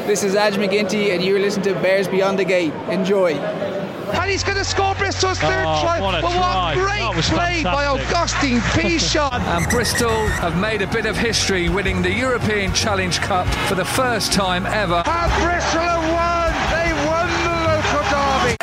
This is Aj McGinty, and you're listening to Bears Beyond the Gate. Enjoy. And he's going to score Bristol's third try. What a But try. what great play by Augustine Pichon. And Bristol have made a bit of history, winning the European Challenge Cup for the first time ever. And Bristol have won. They won the local derby.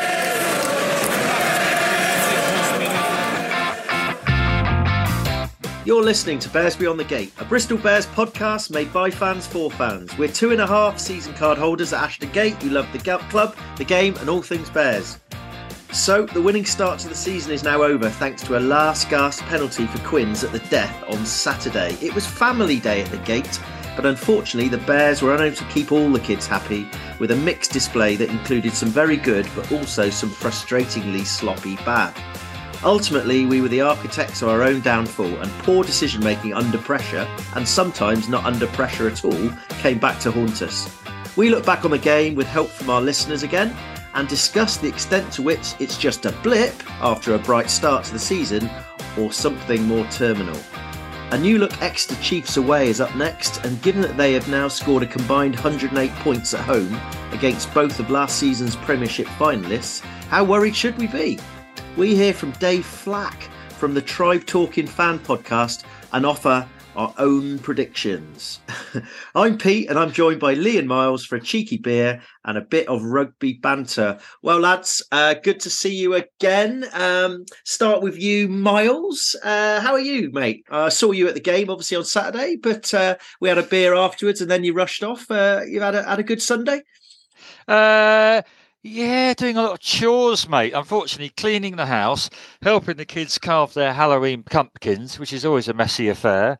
You're listening to Bears Beyond the Gate, a Bristol Bears podcast made by fans for fans. We're 2.5 season card holders at Ashton Gate who love the club, the game and all things Bears. So, the winning start to the season is now over thanks to a last gasp penalty for Quins at the death on Saturday. It was family day at the Gate, but unfortunately the Bears were unable to keep all the kids happy with a mixed display that included some very good but also some frustratingly sloppy bad. Ultimately, we were the architects of our own downfall, and poor decision-making under pressure, and sometimes not under pressure at all, came back to haunt us. We look back on the game with help from our listeners again, and discuss the extent to which it's just a blip after a bright start to the season, or something more terminal. A new look Exeter Chiefs away is up next, and given that they have now scored a combined 108 points at home against both of last season's Premiership finalists, how worried should we be? We hear from Dave Flack from the Tribe Talking Fan podcast and offer our own predictions. I'm Pete and I'm joined by Lee and Miles for a cheeky beer and a bit of rugby banter. Well, lads, good to see you again. Start with you, Miles. How are you, mate? I saw you at the game, obviously, on Saturday, but we had a beer afterwards and then you rushed off. You had a good Sunday? Yeah, doing a lot of chores, mate. Unfortunately, cleaning the house, helping the kids carve their Halloween pumpkins, which is always a messy affair.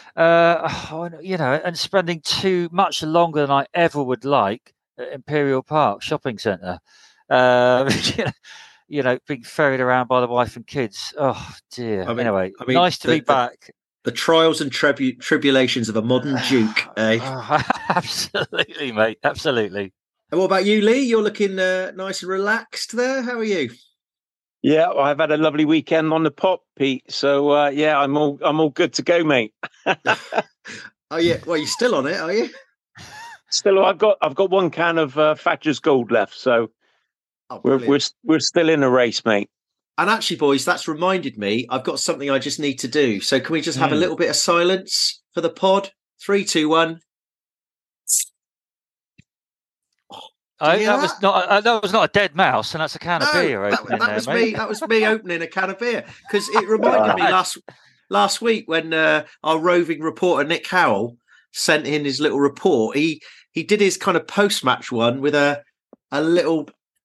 And spending too much longer than I ever would like at Imperial Park Shopping Centre. Being ferried around by the wife and kids. Oh, dear. Anyway, nice to be back. The trials and tribulations of a modern Duke, eh? Absolutely, mate. Absolutely. And what about you, Lee? You're looking nice and relaxed there. How are you? Yeah, I've had a lovely weekend on the pop, Pete. So I'm all good to go, mate. Oh yeah, well, you're still on it, are you? Still, I've got one can of Thatcher's Gold left, so we're still in a race, mate. And actually, boys, that's reminded me. I've got something I just need to do. So can we just have a little bit of silence for the pod? 3, 2, 1. That was not a dead mouse, and that's a can of beer. That was me opening a can of beer because it reminded me last week when our roving reporter Nick Howell sent in his little report. He did his kind of post-match one with the little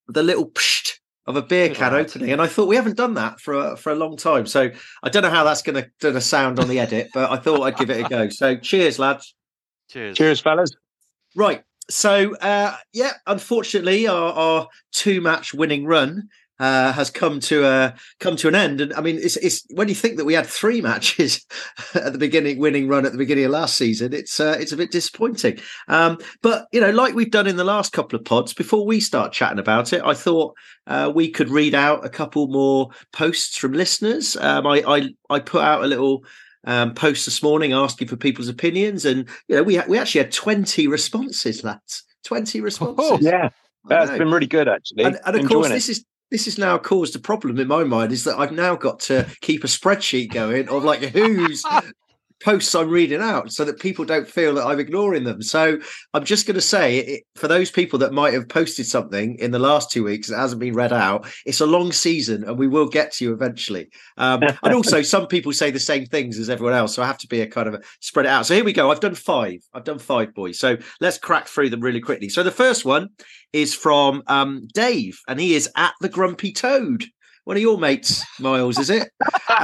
psht of a beer can opening, and I thought we haven't done that for a long time. So I don't know how that's going to sound on the edit, but I thought I'd give it a go. So cheers, lads. Cheers, fellas. Right. So, unfortunately, our 2-match winning run has come to an end. And I mean, it's when you think that we had 3 matches at the beginning, winning run at the beginning of last season, it's a bit disappointing. But like we've done in the last couple of pods, before we start chatting about it, I thought we could read out a couple more posts from listeners. I put out a little post this morning asking for people's opinions, and we actually had 20 responses, lads. 20 responses. Oh, yeah, that's been really good, actually. And of course, this is now caused a problem in my mind, is that I've now got to keep a spreadsheet going of like who's posts I'm reading out so that people don't feel that I'm ignoring them. So I'm just going to say, for those people that might have posted something in the last 2 weeks that hasn't been read out, it's a long season and we will get to you eventually. And also some people say the same things as everyone else, so I have to be a kind of spread it out. So here we go. I've done 5, boys. So let's crack through them really quickly. So the first one is from Dave, and he is at the Grumpy Toad. One of your mates, Miles, is it?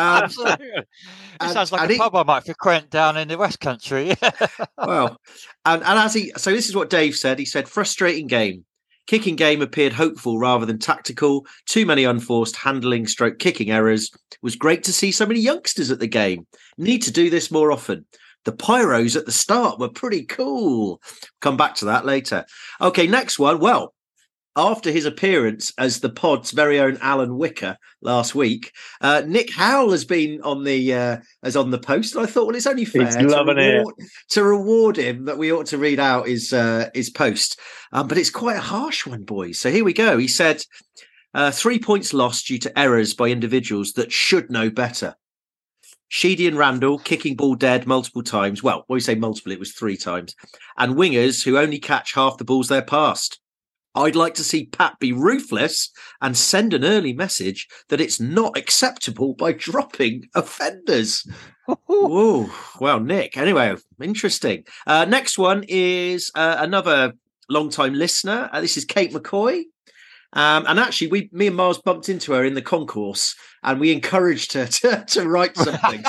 It sounds like a pub I might frequent down in the West Country. Well, and so this is what Dave said. He said, frustrating game. Kicking game appeared hopeful rather than tactical. Too many unforced handling / kicking errors. Was great to see so many youngsters at the game. Need to do this more often. The pyros at the start were pretty cool. Come back to that later. Okay, next one. Well, after his appearance as the pod's very own Alan Wicker last week, Nick Howell has been on the post. And I thought, well, it's only fair to reward him that we ought to read out his post. But it's quite a harsh one, boys. So here we go. He said, 3 points lost due to errors by individuals that should know better. Sheedy and Randall kicking ball dead multiple times. Well, when we say multiple, it was 3 times. And wingers who only catch half the balls they're passed. I'd like to see Pat be ruthless and send an early message that it's not acceptable by dropping offenders. Ooh, well, Nick. Anyway, interesting. Next one is another long-time listener. This is Kate McCoy. And actually, me and Miles bumped into her in the concourse, and we encouraged her to write something.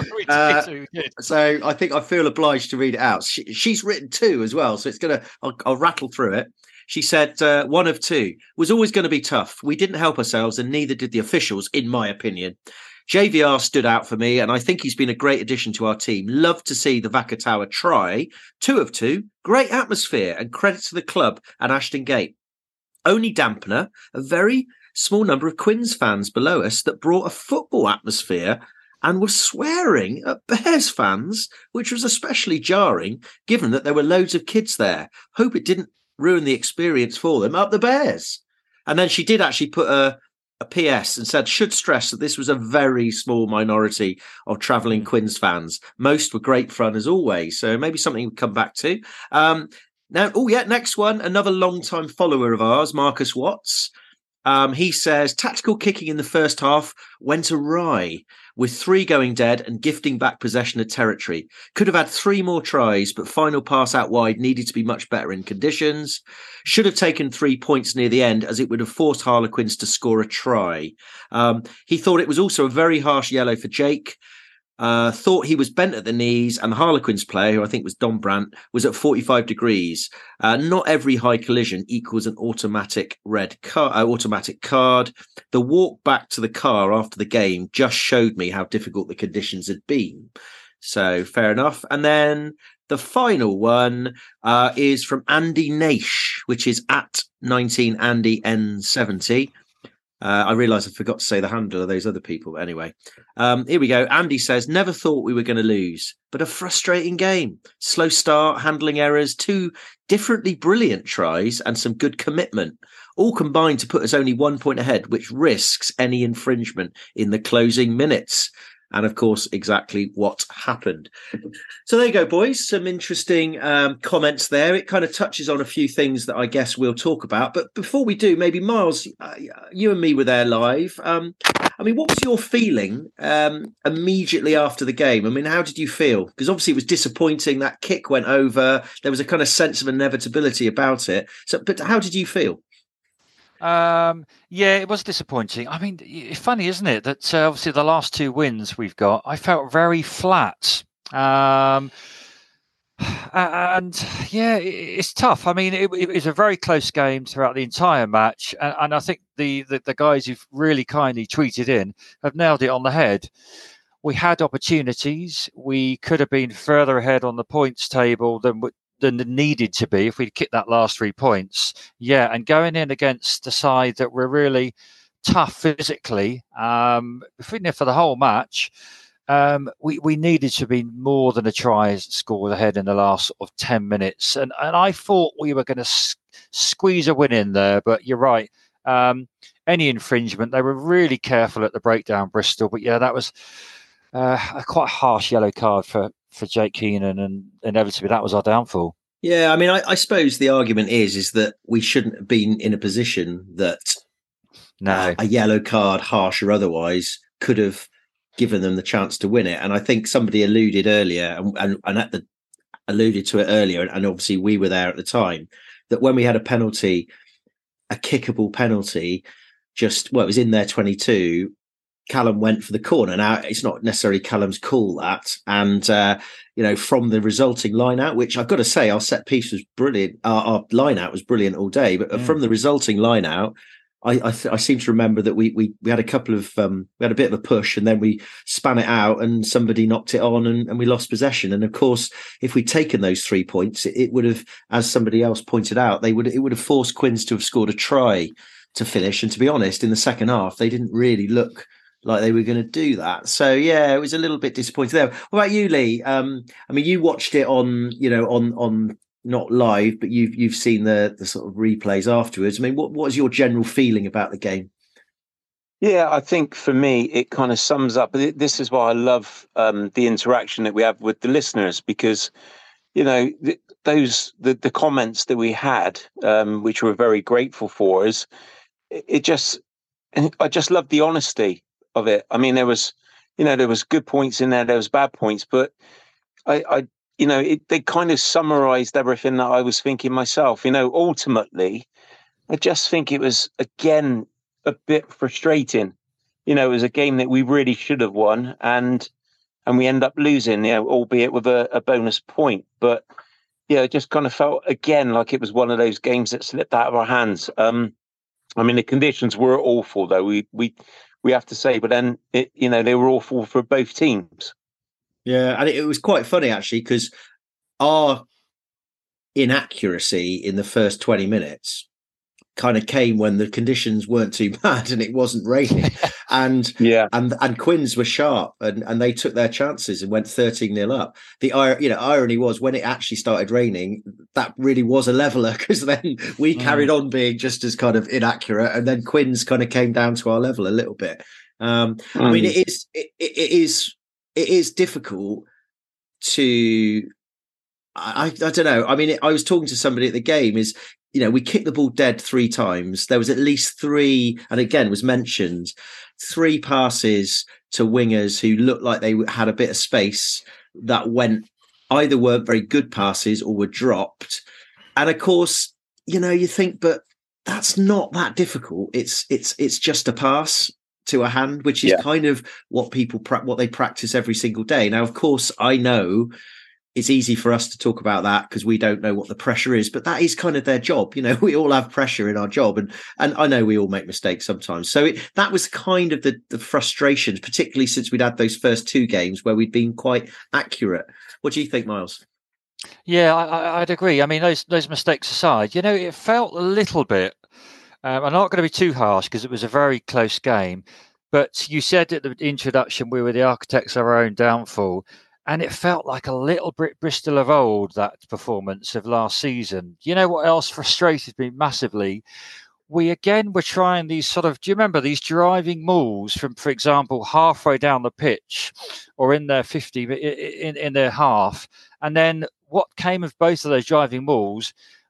So I think I feel obliged to read it out. She's written 2 as well, so I'll rattle through it. She said, 1 of 2 was always going to be tough. We didn't help ourselves, and neither did the officials, in my opinion. JVR stood out for me, and I think he's been a great addition to our team. Love to see the Vakatawa try. 2 of 2, great atmosphere, and credit to the club and Ashton Gate. Only dampener, a very small number of Quins fans below us that brought a football atmosphere and were swearing at Bears fans, which was especially jarring, given that there were loads of kids there. Hope it didn't ruin the experience for them. Up the Bears. And then she did actually put a PS and said, should stress that this was a very small minority of travelling Quins fans. Most were great fun as always. So maybe something we'll come back to. Next one, another long-time follower of ours, Marcus Watts. He says, tactical kicking in the first half went awry, with 3 going dead and gifting back possession of territory. Could have had 3 more tries, but final pass out wide needed to be much better in conditions. Should have taken 3 points near the end, as it would have forced Harlequins to score a try. He thought it was also a very harsh yellow for Jake. Thought he was bent at the knees, and the Harlequins player, who I think was Don Brandt, was at 45 degrees. Not every high collision equals an automatic card. The walk back to the car after the game just showed me how difficult the conditions had been. So fair enough. And then the final one is from Andy Naish, which is at 19AndyN70. I realise I forgot to say the handle of those other people. But anyway, here we go. Andy says, never thought we were going to lose, but a frustrating game. Slow start, handling errors, 2 differently brilliant tries and some good commitment. All combined to put us only 1 point ahead, which risks any infringement in the closing minutes. And of course, exactly what happened. So there you go, boys. Some interesting comments there. It kind of touches on a few things that I guess we'll talk about. But before we do, maybe Miles, you and me were there live. What was your feeling immediately after the game? I mean, how did you feel? Because obviously it was disappointing. That kick went over. There was a kind of sense of inevitability about it. But how did you feel? It was disappointing. I mean, it's funny, isn't it, that obviously the last 2 wins we've got, I felt very flat. It's tough. I mean, it was a very close game throughout the entire match, and I think the guys who've really kindly tweeted in have nailed it on the head. We had opportunities. We could have been further ahead on the points table than needed to be if we'd kicked that last 3 points. Yeah, and going in against a side that were really tough physically, if we'd been there for the whole match, we needed to be more than a try scored ahead in the last 10 minutes. And I thought we were going to squeeze a win in there, but you're right. Any infringement, they were really careful at the breakdown, Bristol. But yeah, that was a quite harsh yellow card for Jake Keenan, and inevitably that was our downfall. Yeah, I mean, I suppose the argument is that we shouldn't have been in a position that a yellow card, harsh or otherwise, could have given them the chance to win it. And I think somebody alluded earlier, alluded to it earlier, and obviously we were there at the time, that when we had a penalty, a kickable penalty, it was in their 22. Callum went for the corner. Now, it's not necessarily Callum's call, that. And, from the resulting line out, which I've got to say, our set piece was brilliant. Our line out was brilliant all day. But from the resulting line out, I seem to remember that we had a couple of we had a bit of a push, and then we span it out, and somebody knocked it on, and we lost possession. And of course, if we'd taken those 3 points, it would have, as somebody else pointed out, it would have forced Quins to have scored a try to finish. And to be honest, in the second half, they didn't really look like they were going to do that. So yeah, it was a little bit disappointing there. What about you, Lee? I mean, you watched it on not live, but you've seen the sort of replays afterwards. I mean, what was your general feeling about the game? Yeah, I think for me, it kind of sums up. This is why I love the interaction that we have with the listeners, because, the comments that we had, which we're very grateful for, I just love the honesty of it. I mean, there was good points in there was bad points, but they kind of summarized everything that I was thinking myself. Ultimately, I just think it was, again, a bit frustrating. It was a game that we really should have won, and we end up losing, albeit with a bonus point. But, it just kind of felt, again, like it was one of those games that slipped out of our hands. I mean, the conditions were awful, though, we have to say, but then, they were awful for both teams. Yeah, and it was quite funny, actually, because our inaccuracy in the first 20 minutes kind of came when the conditions weren't too bad and it wasn't raining. And Quins were sharp and they took their chances and went 13-0 up. The irony was, when it actually started raining, that really was a leveller, because then we carried on being just as kind of inaccurate, and then Quins kind of came down to our level a little bit. I mean, it is difficult to, I don't know. I mean, I was talking to somebody at the game, we kicked the ball dead 3 times. There was at least 3, and again, was mentioned, 3 passes to wingers who looked like they had a bit of space that either weren't very good passes or were dropped. And of course, you think, but that's not that difficult. It's just a pass to a hand, which is kind of what they practice every single day. Now, of course, I know it's easy for us to talk about that because we don't know what the pressure is, but that is kind of their job. We all have pressure in our job, and I know we all make mistakes sometimes. So that was kind of the frustration, particularly since we'd had those first 2 games where we'd been quite accurate. What do you think, Miles? Yeah, I'd agree. I mean, those mistakes aside, it felt a little bit, I'm not going to be too harsh because it was a very close game, but you said at the introduction we were the architects of our own downfall, and it felt like a little Bristol of old, that performance of last season. You know what else frustrated me massively? We again were trying these do you remember these driving mauls from, for example, halfway down the pitch or in their 50, in their half, and then what came of both of those driving mauls?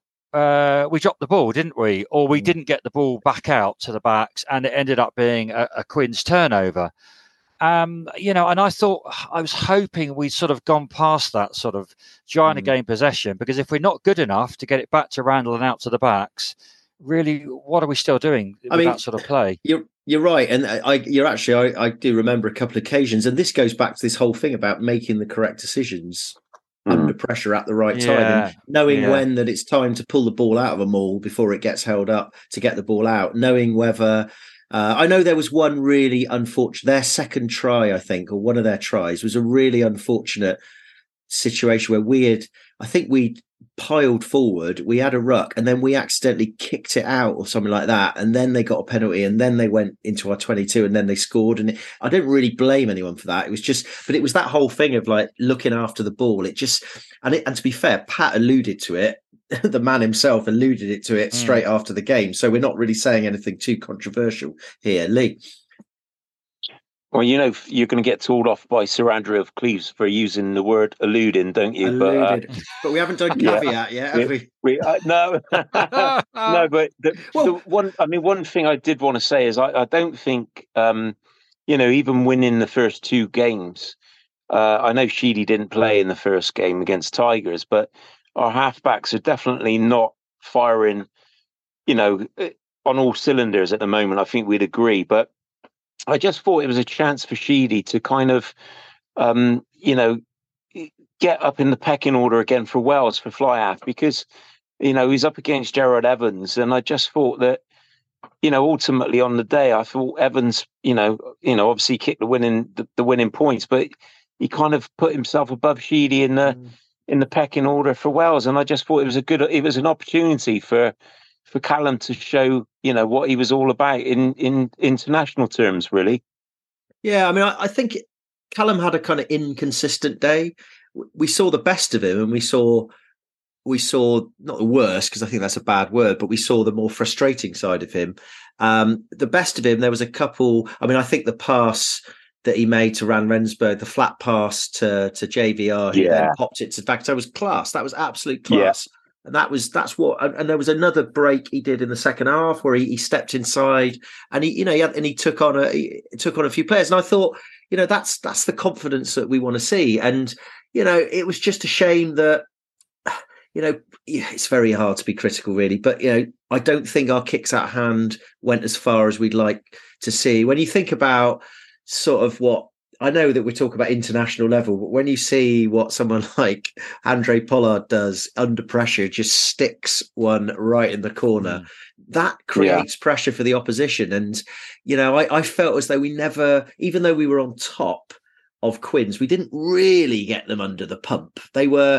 We dropped the ball, didn't we? Or we didn't get the ball back out to the backs, and it ended up being a Quins turnover. And I was hoping we'd sort of gone past that sort of trying to gain possession, because if we're not good enough to get it back to Randall and out to the backs, really, what are we still doing with that sort of play? You're right, and I do remember a couple of occasions, and this goes back to this whole thing about making the correct decisions under pressure at the right time, and knowing when that it's time to pull the ball out of a maul before it gets held up to get the ball out, knowing whether I know there was one really unfortunate, their second try, I think, or one of their tries was a really unfortunate situation where we piled forward, we had a ruck, and then we accidentally kicked it out or something like that, and then they got a penalty, and then they went into our 22, and then they scored. And I don't really blame anyone for that. It was just, but it was that whole thing of like looking after the ball. And to be fair, Pat alluded to it. The man himself alluded to it straight after the game, so we're not really saying anything too controversial here, Lee. Well, you're going to get told off by Sir Andrew of Cleves for using the word alluding, don't you? Alluded. But we haven't done caveat yet, have we? No, no. But one thing I did want to say is I don't think, even winning the first 2 games, I know Sheedy didn't play in the first game against Tigers, but our halfbacks are definitely not firing, on all cylinders at the moment. I think we'd agree, but I just thought it was a chance for Sheedy to kind of, get up in the pecking order again for Wales, for fly half, because, he's up against Gerard Evans. And I just thought that, ultimately on the day, I thought Evans, obviously kicked the winning points, but he kind of put himself above Sheedy in the pecking order for Wales, and I just thought it was an opportunity for Callum to show what he was all about in international terms, really. Yeah, I mean, I think Callum had a kind of inconsistent day. We saw the best of him, and we saw not the worst, because I think that's a bad word, but we saw the more frustrating side of him. The best of him, there was a couple. I mean, I think the pass that he made to Ran Rensburg, the flat pass to JVR, who then popped it to Vakatawa, was class. That was absolute class. Yeah. And and there was another break he did in the second half where he stepped inside and he took on a few players. And I thought, that's the confidence that we want to see. And, it was just a shame that, it's very hard to be critical, really. But, I don't think our kicks out of hand went as far as we'd like to see. When you think about sort of what, I know that we're talking about international level, but when you see what someone like Andre Pollard does under pressure, just sticks one right in the corner, that creates pressure for the opposition. And, I felt as though we never, even though we were on top of Quins, we didn't really get them under the pump. We were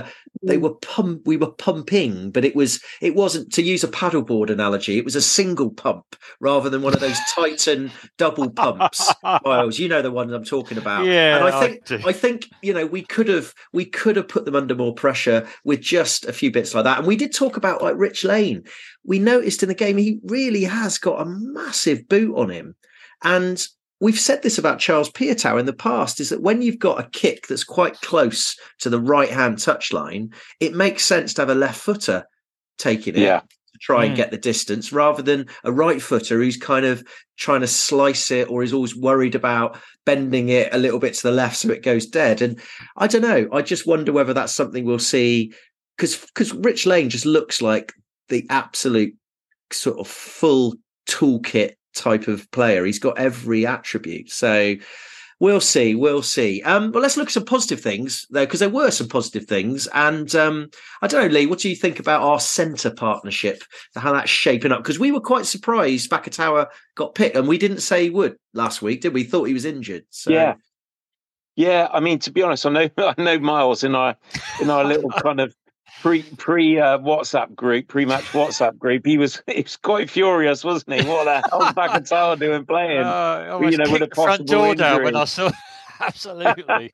pumping, but it wasn't, to use a paddleboard analogy, it was a single pump rather than one of those Titan double pumps. Miles, you know the one I'm talking about. Yeah, and I think we could have put them under more pressure with just a few bits like that. And we did talk about like Rich Lane. We noticed in the game he really has got a massive boot on him. And we've said this about Charles Piutau in the past, is that when you've got a kick that's quite close to the right-hand touchline, it makes sense to have a left footer taking it to try and get the distance, rather than a right footer who's kind of trying to slice it or is always worried about bending it a little bit to the left so it goes dead. And I don't know. I just wonder whether that's something we'll see, because Rich Lane just looks like the absolute sort of full toolkit type of player. He's got every attribute. So we'll see. But let's look at some positive things, though, because there were some positive things. And I don't know, Lee, what do you think about our centre partnership, how that's shaping up? Because we were quite surprised Vakatawa got picked, and we didn't say he would last week, did we? Thought he was injured. So. Yeah. I mean, to be honest, I know Miles in our little kind of pre WhatsApp group, pre-match WhatsApp group. He was quite furious, wasn't he? What the hell was Vakatawa doing playing? With a front door down when I saw. Absolutely.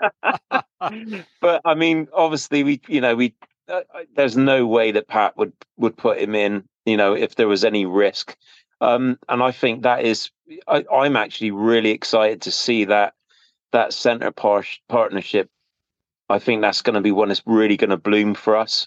But I mean, obviously, we there's no way that Pat would put him in, if there was any risk. And I think that is, I'm actually really excited to see that centre partnership. I think that's going to be one that's really going to bloom for us.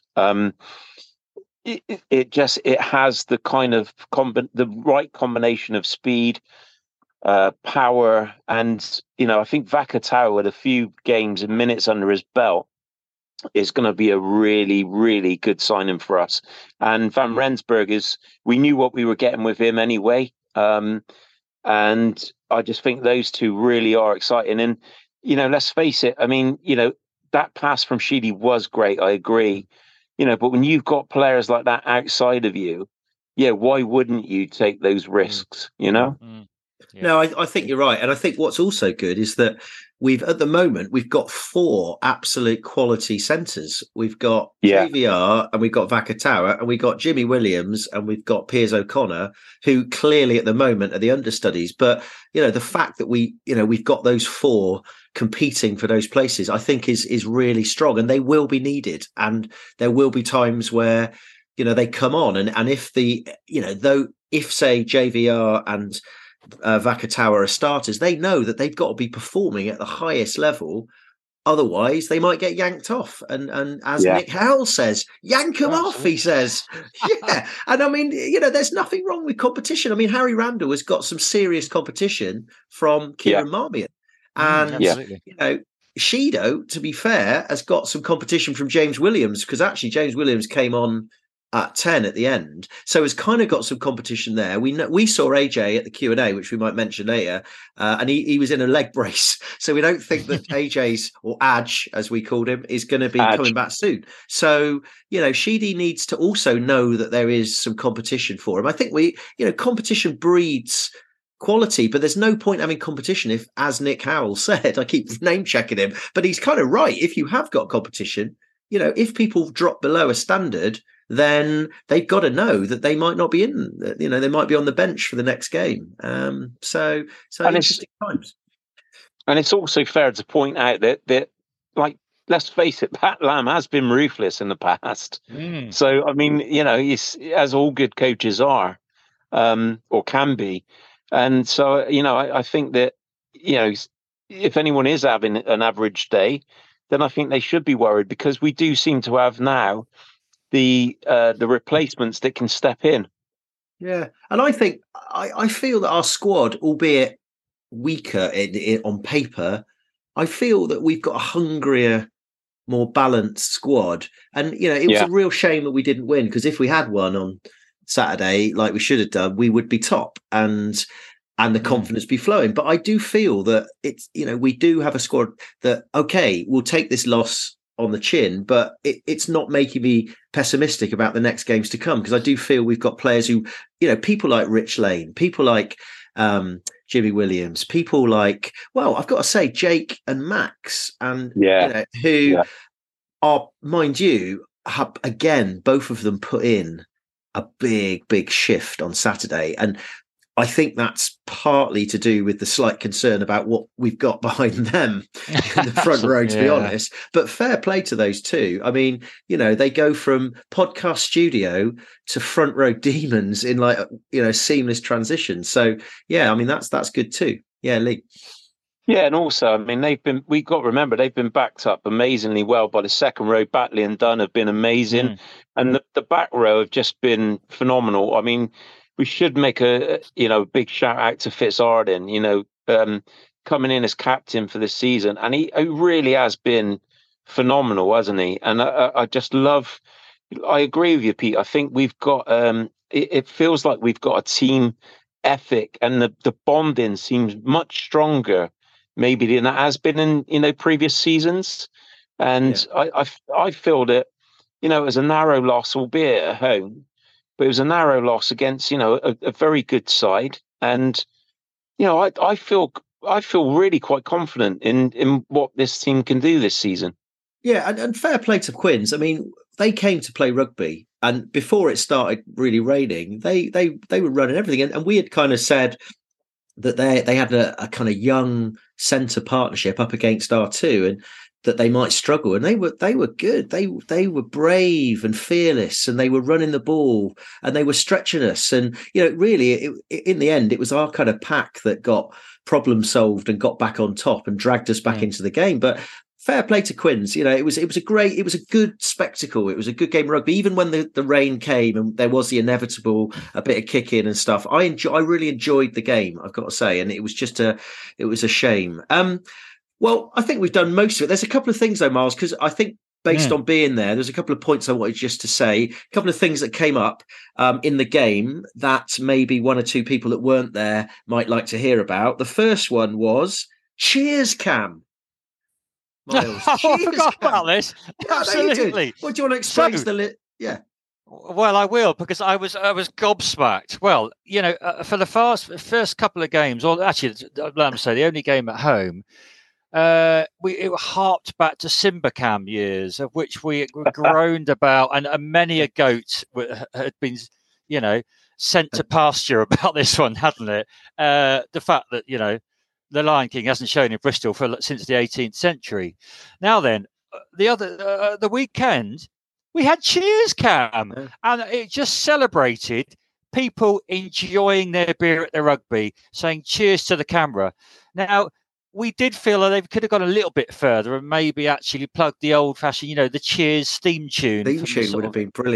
It has the kind of the right combination of speed, power, and I think Vakatawa, with a few games and minutes under his belt, is going to be a really, really good signing for us. And Van Rensburg we knew what we were getting with him anyway, and I just think those two really are exciting. And let's face it, I mean, that pass from Sheedy was great, I agree. But when you've got players like that outside of you, why wouldn't you take those risks, Yeah. No, I think you're right. And I think what's also good is that we've got 4 absolute quality centres. We've got JVR, and we've got Vakatawa, and we've got Jimmy Williams, and we've got Piers O'Connor, who clearly at the moment are the understudies. But, the fact that we've got those 4 competing for those places, I think is really strong, and they will be needed. And there will be times where, they come on, and if if say JVR and Vakatawa are starters, they know that they've got to be performing at the highest level, otherwise they might get yanked off. And as Nick Howell says, yank them off, he says. And I mean, there's nothing wrong with competition. I mean, Harry Randall has got some serious competition from Kieran Marmion, and Shido, to be fair, has got some competition from James Williams, because actually James Williams came on at 10 at the end, so it's kind of got some competition there. We saw AJ at the Q&A, which we might mention later, and he was in a leg brace, so we don't think that AJ's, or Aj as we called him, is going to be coming back soon. So Sheedy needs to also know that there is some competition for him. I think competition breeds quality, but there's no point having competition if, as Nick Howell said, I keep name checking him, but he's kind of right. If you have got competition, if people drop below a standard, then they've got to know that they might not be in, they might be on the bench for the next game. So interesting times. And it's also fair to point out that like, let's face it, Pat Lam has been ruthless in the past. So, I mean, he's, as all good coaches are, or can be. And so, I think that, if anyone is having an average day, then I think they should be worried, because we do seem to have now the replacements that can step in. Yeah, and I think I feel that our squad, albeit weaker on paper, I feel that we've got a hungrier, more balanced squad. And it was a real shame that we didn't win, because if we had won on Saturday like we should have done, we would be top and the confidence be flowing. But I do feel that it's we do have a squad that, okay, we'll take this loss on the chin, but it's not making me pessimistic about the next games to come, because I do feel we've got players who, people like Rich Lane, people like Jimmy Williams, people like, well, I've got to say, Jake and Max, and who are, mind you, have, again, both of them put in a big shift on Saturday. And I think that's partly to do with the slight concern about what we've got behind them in the front row, to be honest. But fair play to those two. I mean, they go from podcast studio to front row demons in seamless transition. So, yeah, I mean, that's good too. Yeah, Lee. Yeah, and also, I mean, we've got to remember, they've been backed up amazingly well by the second row. Batley and Dunn have been amazing. And the back row have just been phenomenal. I mean, we should make a big shout out to Fitzarden, coming in as captain for this season, and he really has been phenomenal, hasn't he? And I just love. I agree with you, Pete. I think we've got. It feels like we've got a team ethic, and the bonding seems much stronger, maybe, than it has been in previous seasons. And I feel that it was a narrow loss, albeit at home. But it was a narrow loss against, a very good side. And, I feel really quite confident in what this team can do this season. Yeah, and fair play to Quins. I mean, they came to play rugby, and before it started really raining, they were running everything. And we had kind of said that they had a kind of young centre partnership up against R2, and that they might struggle, and they were good. They were brave and fearless, and they were running the ball, and they were stretching us. And really, in the end, it was our kind of pack that got problem solved and got back on top and dragged us back into the game. But fair play to Quins. It was a good spectacle. It was a good game of rugby, even when the rain came and there was the inevitable a bit of kick in and stuff. I really enjoyed the game, I've got to say, and it was a shame. Well, I think we've done most of it. There's a couple of things, though, Miles, because I think based on being there's a couple of points I wanted just to say, a couple of things that came up in the game that maybe one or two people that weren't there might like to hear about. The first one was Cheers Cam. Miles, I forgot about this. Absolutely. What do you want to explain Yeah. Well, I will, because I was gobsmacked. Well, for the first couple of games, or actually, let me say, the only game at home, it harped back to Simbacam years, of which we groaned about, and many a goat had been, sent to pasture about this one, hadn't it? The fact that the Lion King hasn't shown in Bristol since the 18th century. Now then, the weekend we had Cheers Cam, and it just celebrated people enjoying their beer at the rugby, saying cheers to the camera. Now, we did feel that they could have gone a little bit further and maybe actually plugged the old-fashioned, the Cheers theme tune. Theme tune would have been brilliant.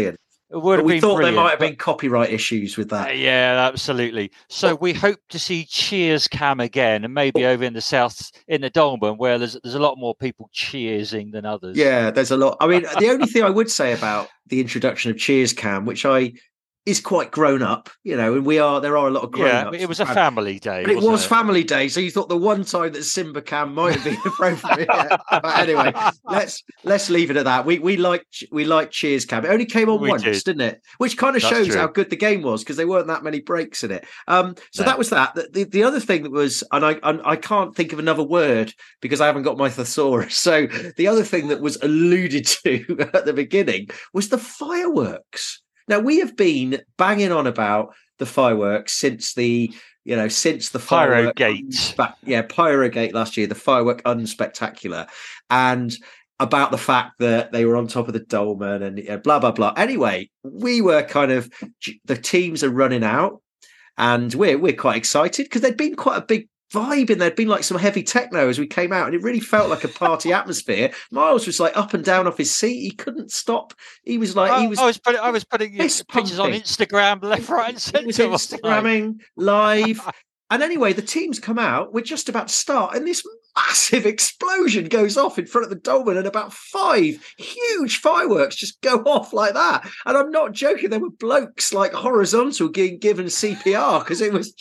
But we thought brilliant, there might have been copyright issues with that. Yeah, absolutely. So we hope to see Cheers Cam again, and maybe over in the south, in the Dolman, where there's a lot more people cheersing than others. Yeah, there's a lot. I mean, the only thing I would say about the introduction of Cheers Cam, which is quite grown up, and there are a lot of grown ups. It was a family day. But it was family day, so you thought the one time that Simba Cam might have been appropriate. But anyway, let's leave it at that. We like Cheers Cam. It only came on once, didn't it? Which kind of shows how good the game was, because there weren't that many breaks in it. That was that. The other thing that was, and I can't think of another word because I haven't got my thesaurus. So the other thing that was alluded to at the beginning was the fireworks. Now, we have been banging on about the fireworks since the Pyrogate. Pyrogate last year, the firework unspectacular, and about the fact that they were on top of the Dolman and blah, blah, blah. Anyway, we were the teams are running out, and we're quite excited because there'd been quite a big vibe in there'd been like some heavy techno as we came out, and it really felt like a party atmosphere. Miles was like up and down off his seat. He couldn't stop. He was like, I was putting pictures on Instagram left, right, and centre. He was Instagramming live. And anyway, the teams come out. We're just about to start, and this massive explosion goes off in front of the Dolman, and about 5 huge fireworks just go off like that. And I'm not joking. There were blokes like horizontal getting given CPR because it was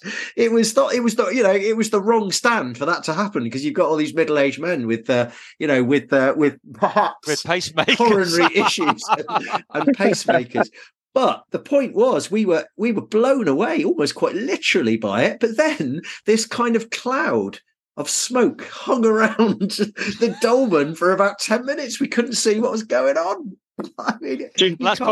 the wrong stand for that to happen, because you've got all these middle-aged men with perhaps with pacemakers, coronary issues and pacemakers. But the point was, we were blown away, almost quite literally, by it. But then this kind of cloud of smoke hung around the Dolman for about 10 minutes. We couldn't see what was going on. I mean, do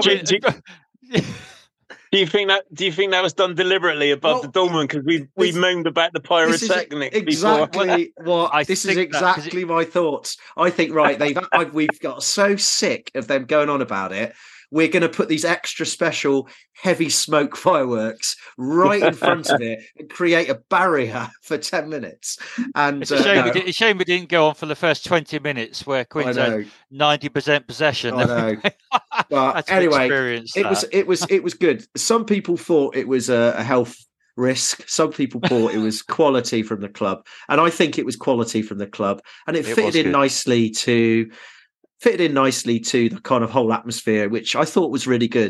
you think that was done deliberately above the Dolman? Because we moaned about the pyrotechnics exactly before. This is exactly my thoughts. I think we've got so sick of them going on about it. We're going to put these extra special heavy smoke fireworks right in front of it and create a barrier for 10 minutes. And it's a shame we didn't go on for the first 20 minutes where Quins had 90% possession. I know. But anyway, it was good. Some people thought it was a health risk. Some people thought it was quality from the club, and I think it was quality from the club, and it fitted in nicely to the kind of whole atmosphere, which I thought was really good.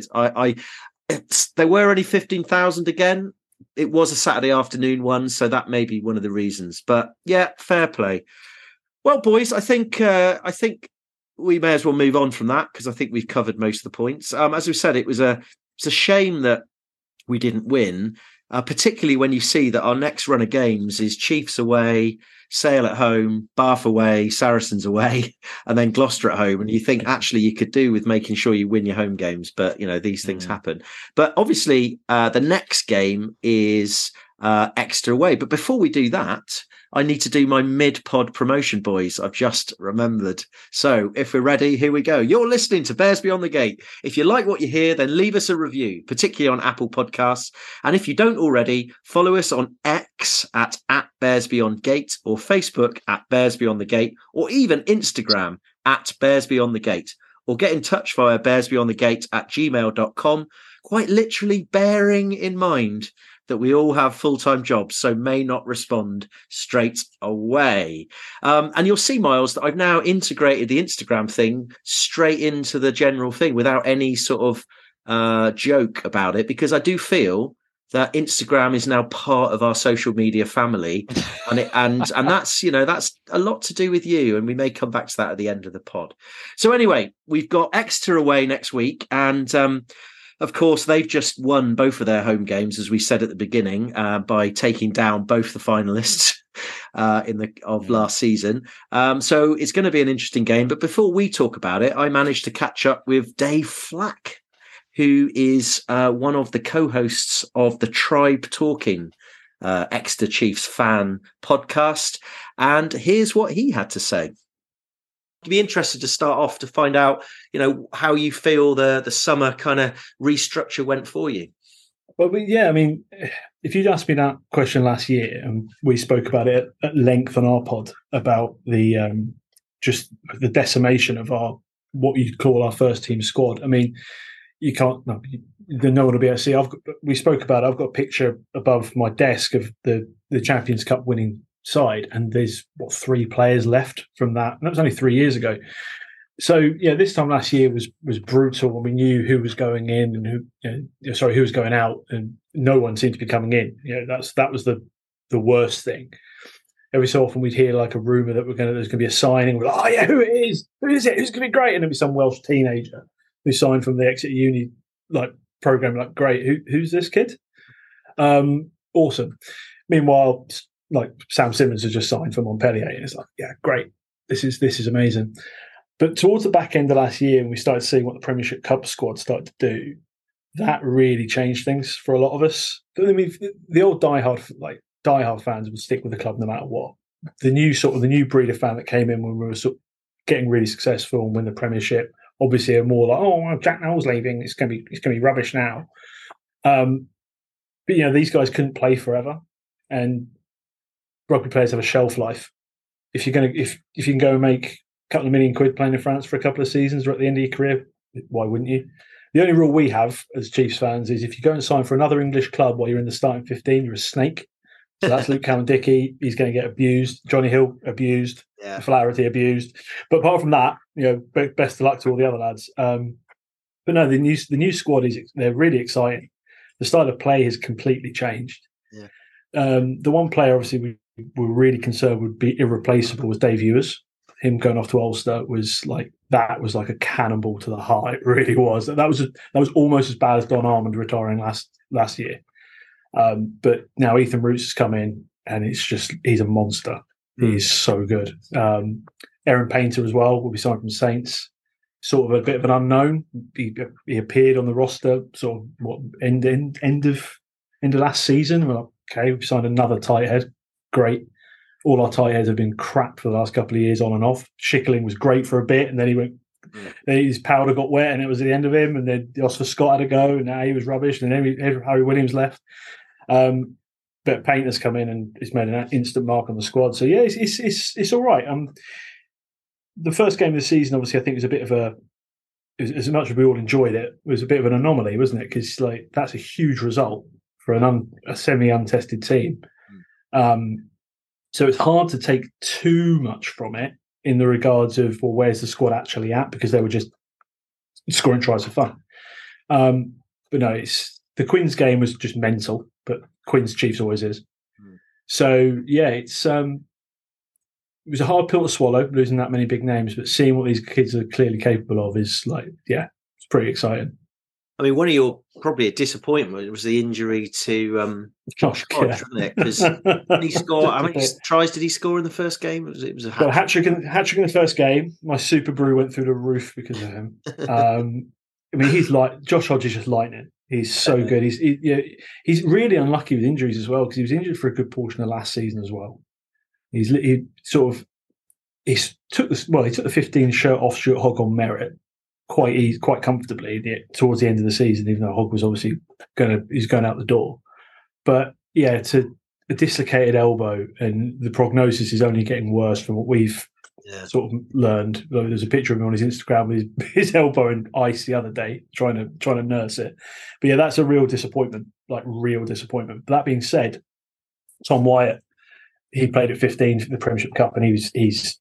There were only 15,000 again. It was a Saturday afternoon one, so that may be one of the reasons. But yeah, fair play. Well, boys, I think we may as well move on from that, because I think we've covered most of the points. As we said, it was a shame that we didn't win, particularly when you see that our next run of games is Chiefs away, Sale at home, Bath away, Saracens away, and then Gloucester at home. And you think actually you could do with making sure you win your home games, but these things happen. But obviously the next game is Exeter away. But before we do that, I need to do my mid-pod promotion, boys. I've just remembered. So if we're ready, here we go. You're listening to Bears Beyond the Gate. If you like what you hear, then leave us a review, particularly on Apple Podcasts. And if you don't already, follow us on X at Bears Beyond Gate, or Facebook at Bears Beyond the Gate, or even Instagram at Bears Beyond the Gate, or get in touch via bearsbeyondthegate@gmail.com, quite literally bearing in mind that we all have full-time jobs, so may not respond straight away. And you'll see, Miles, that I've now integrated the Instagram thing straight into the general thing without any sort of joke about it, because I do feel that Instagram is now part of our social media family, and that's that's a lot to do with you, and we may come back to that at the end of the pod. So anyway, we've got Exeter away next week, and of course, they've just won both of their home games, as we said at the beginning, by taking down both the finalists of last season. So it's going to be an interesting game. But before we talk about it, I managed to catch up with Dave Flack, who is one of the co-hosts of the Tribe Talking Exeter Chiefs fan podcast. And here's what he had to say. I'd be interested to start off to find out, how you feel the summer kind of restructure went for you. Well, yeah, I mean, if you'd asked me that question last year, and we spoke about it at length on our pod about the just the decimation of what you'd call our first team squad. I mean, you can't. No one will be able to see. We spoke about it. I've got a picture above my desk of the Champions Cup winning side, and there's 3 players left from that. And that was only 3 years ago. So yeah, this time last year was brutal, and we knew who was going in and who was going out, and no one seemed to be coming in. That was the worst thing. Every so often we'd hear like a rumor that there's going to be a signing. We're like, oh yeah, who it is? Who is it? Who's going to be great? And it'd be some Welsh teenager who signed from the Exeter Uni program. Like, great, who's this kid? Awesome. Meanwhile, like Sam Simmons has just signed for Montpellier, and it's like, yeah, great. This is amazing. But towards the back end of last year, when we started seeing what the Premiership Cup squad started to do, that really changed things for a lot of us. I mean, the old diehard fans would stick with the club no matter what. The new breed of fan that came in when we were sort of getting really successful and win the Premiership, obviously are more like, oh, well, Jack Nowell's leaving, it's going to be rubbish now. But these guys couldn't play forever, and rugby players have a shelf life. If you can go and make a couple of million quid playing in France for a couple of seasons or at the end of your career, why wouldn't you? The only rule we have as Chiefs fans is if you go and sign for another English club while you're in the starting 15, you're a snake. So that's Luke Cowan-Dickie. He's going to get abused. Johnny Hill abused. Yeah. Flaherty abused. But apart from that, best of luck to all the other lads. But no, the new squad they're really exciting. The style of play has completely changed. Yeah. The one player obviously we were really concerned would be irreplaceable was Dave Ewers. Him going off to Ulster was like a cannonball to the heart. It really was. That was almost as bad as Don Armand retiring last year. But now Ethan Roots has come in, and he's a monster. He's so good. Aaron Painter as well will be signed from Saints. Sort of a bit of an unknown. He appeared on the roster sort of end of last season. We're like, okay, we've signed another tight head. Great. All our tight heads have been crap for the last couple of years on and off. Schickling was great for a bit, and then he went. Then his powder got wet, and it was the end of him. And then Oscar Scott had to go, and now he was rubbish. And then Harry Williams left. But Painter's come in and he's made an instant mark on the squad. So yeah, it's all right. The first game of the season, obviously, I think was a bit of as much as we all enjoyed it, was a bit of an anomaly, wasn't it? Because that's a huge result for a semi-untested team. So it's hard to take too much from it in the regards of, well, where's the squad actually at? Because they were just scoring tries for fun. But no, the Quins game was just mental, but Quins Chiefs always is. So yeah, it was a hard pill to swallow, losing that many big names, but seeing what these kids are clearly capable of is it's pretty exciting. I mean, one of your probably a disappointment was the injury to Josh Hodge, wasn't it? Because he scored. How many tries did he score in the first game? It was a hat trick. Hat-trick in the first game. My Super Brew went through the roof because of him. I mean, he's like Josh Hodge is just lightning. He's so good. He's really unlucky with injuries as well, because he was injured for a good portion of last season as well. He took the 15 shirt off Stuart Hogg on merit quite comfortably towards the end of the season, even though Hogg was obviously he's going out the door. But yeah, to a dislocated elbow, and the prognosis is only getting worse from what we've sort of learned. There's a picture of him on his Instagram with his elbow in ice the other day, trying to nurse it. But yeah, that's a real disappointment, like real disappointment. But that being said, Tom Wyatt, he played at 15 for the Premiership Cup, and he's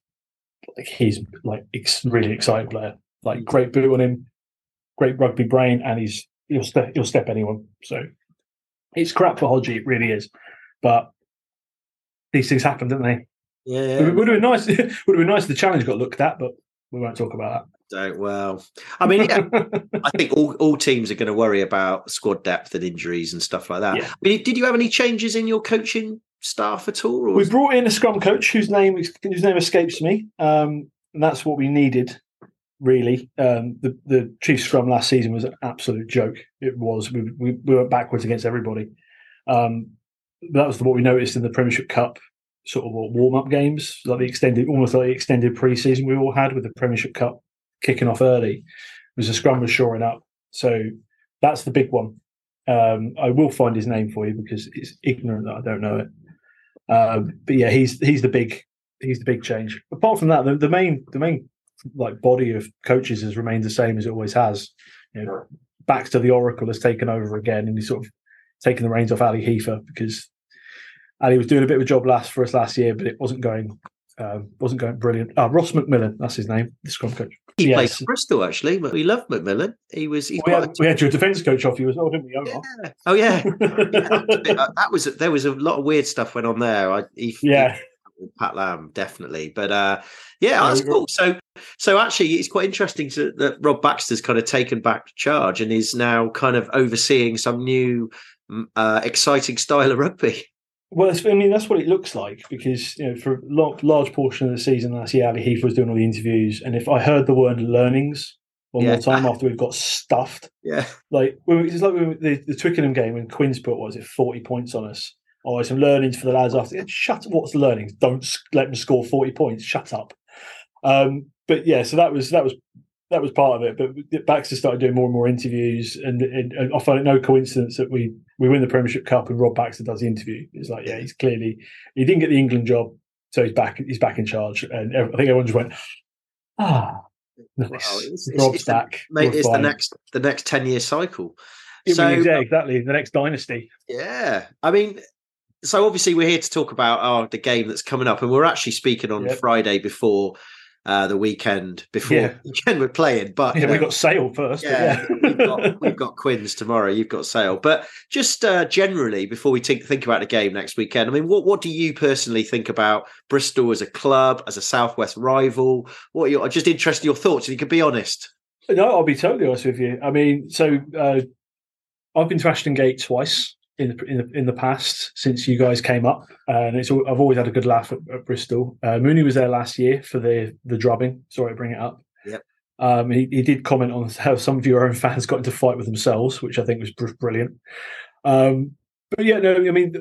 really exciting player. Like, great boot on him, great rugby brain, and he'll step anyone. So it's crap for Hodgie, it really is. But these things happen, don't they? Yeah. It would have been nice. Would have been nice if the challenge got looked at, but we won't talk about that. Well, I mean, yeah, I think all teams are going to worry about squad depth and injuries and stuff like that. Yeah. I mean, did you have any changes in your coaching staff at all? We brought in a scrum coach whose name escapes me, and that's what we needed. Really, the Chiefs scrum last season was an absolute joke. It was. We went backwards against everybody. That was what we noticed in the Premiership Cup sort of warm-up games, like almost like the extended pre-season we all had with the Premiership Cup kicking off early. It was the scrum was shoring up. So that's the big one. I will find his name for you because it's ignorant that I don't know it. But yeah, he's the big change. Apart from that, the main like body of coaches has remained the same as it always has. Baxter, the Oracle, has taken over again, and he's sort of taken the reins off Ali Heifer, because Ali was doing a bit of a job for us last year, but it wasn't going brilliant. Ross McMillan, that's his name, the scrum coach. He played for Bristol, actually. We love McMillan. We had your defence coach off you as well, didn't we? Yeah. Oh, yeah. There was a lot of weird stuff went on there. Pat Lam, definitely. But that's cool. So actually, it's quite interesting that Rob Baxter's kind of taken back charge and is now kind of overseeing some new exciting style of rugby. Well, that's what it looks like, because for a large portion of the season last year, Ali Heifer was doing all the interviews, and if I heard the word learnings one more time after we've got stuffed, it's like the Twickenham game when Quinns put 40 points on us. Oh, some learnings for the lads after. Shut up! What's learnings? Don't let them score 40 points. Shut up. But yeah, so that was part of it. But Baxter started doing more and more interviews, and I find it no coincidence that we win the Premiership Cup and Rob Baxter does the interview. It's like, he didn't get the England job, so he's back in charge, and I think everyone just went, nice. Rob's back. Mate, it's the next 10-year cycle. Exactly, the next dynasty. Yeah, I mean. So obviously we're here to talk about the game that's coming up, and we're actually speaking on Friday before the weekend the weekend we're playing. But we've got Sale first. We've got Quinns tomorrow. You've got Sale, but just generally before we think about the game next weekend, I mean, what do you personally think about Bristol as a club, as a Southwest rival? I'm just interested in your thoughts, and you can be honest. No, I'll be totally honest with you. I mean, so I've been to Ashton Gate twice in the past since you guys came up, and I've always had a good laugh at Bristol. Mooney was there last year for the drubbing. Sorry to bring it up. Yep. He did comment on how some of your own fans got into fight with themselves, which I think was brilliant. But yeah, no, I mean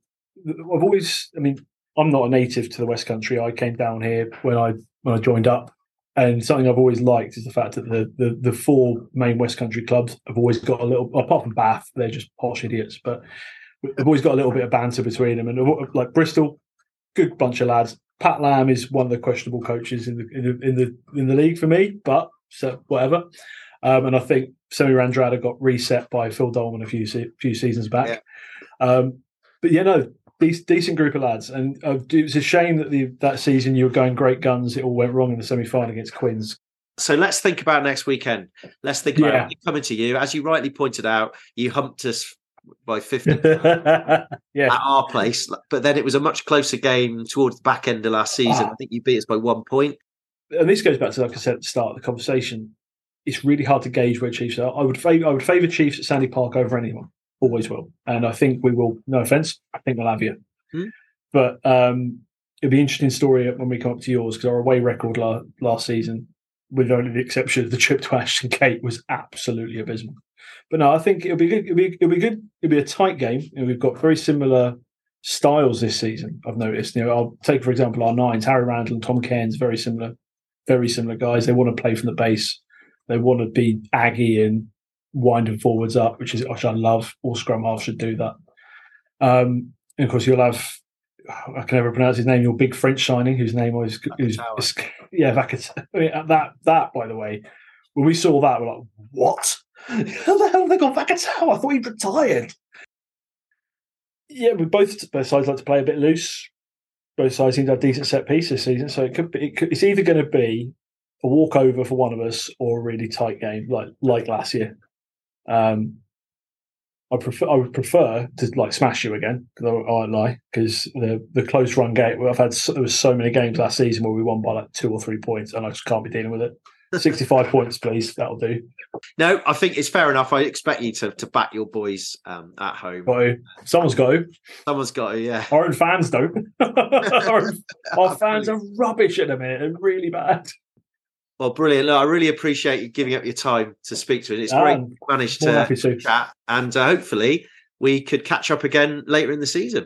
I'm not a native to the West Country. I came down here when I joined up. And something I've always liked is the fact that the four main West Country clubs have always got a little, apart from Bath, they're just posh idiots, but they've always got a little bit of banter between them. And like Bristol, good bunch of lads. Pat Lam is one of the questionable coaches in the league for me, but so whatever. And I think Semi Randrada got reset by Phil Dolman a few seasons back. Yeah. But decent group of lads, and it was a shame that that season you were going great guns. It all went wrong in the semi-final against Quinns. So let's think about next weekend. Let's think about coming to you. As you rightly pointed out, you humped us by 50 at our place, but then it was a much closer game towards the back end of last season. I think you beat us by 1 point. And this goes back to, like I said at the start of the conversation, it's really hard to gauge where Chiefs are. I would favour Chiefs at Sandy Park over anyone. Always will. And I think we will, no offence, I think we'll have you. But it'll be an interesting story when we come up to yours, because our away record last season, with only the exception of the trip to Ashton Gate, was absolutely abysmal. But no, I think it'll be good. It'll be good. It'll be a tight game. And we've got very similar styles this season, I've noticed. I'll take, for example, our nines, Harry Randall and Tom Cairns, very similar guys. They want to play from the base. They want to be aggy and winding forwards up, which I love. All scrum halves should do that. And of course, you'll have, I can never pronounce his name, your big French signing, whose name was Vakatawa. I mean, that by the way, when we saw that, we're like, what? How the hell have they got Vakatawa? I thought he'd retired. Yeah, both sides like to play a bit loose. Both sides seem to have decent set piece this season, so it's either going to be a walkover for one of us or a really tight game like last year. I would prefer to smash you again, because I won't lie, because the close run game, there was so many games last season where we won by 2 or 3 points, and I just can't be dealing with it. 65 points, please. That'll do. No, I think it's fair enough. I expect you to back your boys at home. Someone's got to. Someone's got to, yeah. Our own fans don't. our fans are rubbish at the minute. They're really bad. Well, brilliant. Look, I really appreciate you giving up your time to speak to it. It's great you managed to chat, and hopefully we could catch up again later in the season.